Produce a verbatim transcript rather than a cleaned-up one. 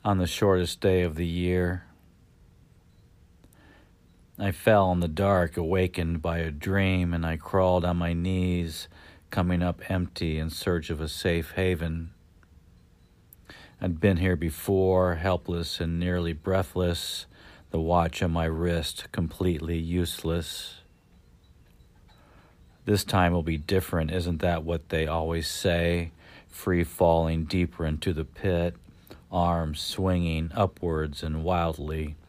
on the shortest day of the year. I fell in the dark, awakened by a dream, and I crawled on my knees, coming up empty in search of a safe haven. I'd been here before, helpless and nearly breathless, the watch on my wrist completely useless. This time will be different, isn't that what they always say? Free falling deeper into the pit, arms swinging upwards and wildly